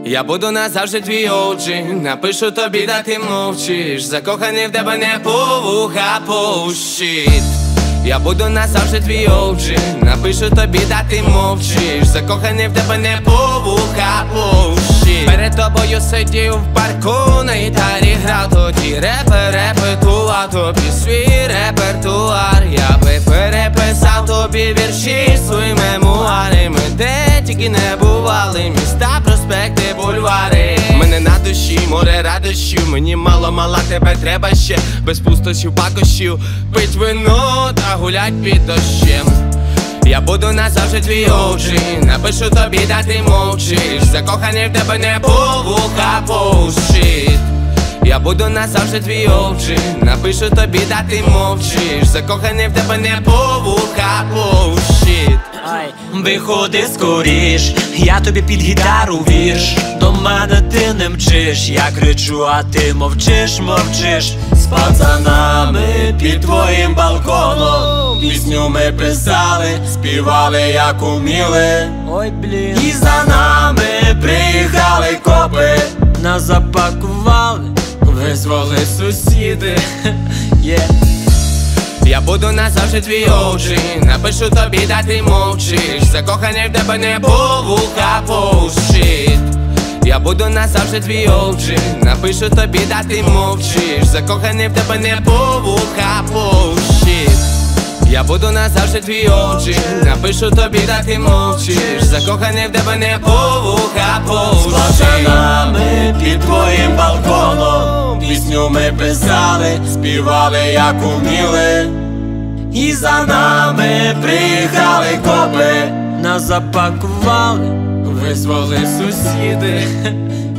Я буду назавжди твій OG, напишу тобі, да ти мовчиш. Закоханий в тебе не по вуха пущить. Я буду назавжди твій OG, напишу тобі, да ти мовчиш. Закоханий в тебе не по вуха пущить. Перед тобою сидів в парку, на гітарі грав тоді репетував тобі свій репертуар. Я би переписав тобі вірші, свої мемуари. Ми де тільки не бували, міста, проспекти, бульвари. Мене на душі, море радощів, мені мало тебе треба ще. Без пустощів, пакощів, пить вино та гулять під дощем. Я буду назавжди твій OG, напишу тобі, да ти мовчиш. Закоханий в тебе не по вуха пущить. Я буду назавжди твій OG, напишу тобі, да ти мовчиш. Закоханий в тебе не по вуха пущить. Виходи скоріш, я тобі під гітару вірш. До мене ти не мчиш, я кричу, а ти мовчиш. З пацанами під твоїм балконом пісню ми писали, співали як уміли. Ой, блін. І за нами приїхали копи, нас запакували, визвали сусіди. Я буду назавжди твій OG, напишу тобі, да ти мовчиш. Закоханий в тебе не по вуха пущить. Я буду назавжди твій OG, напишу тобі, да ти мовчиш. Закоханий в тебе не по вуха пущить. Я буду назавжди твій OG, напишу тобі, да ти мовчиш. Закоханий в тебе не по вуха пущить. З пацанами під твоїм балконом пісню ми писали, співали як уміли. І за нами приїхали копи, Нас запакували, визвали сусіди.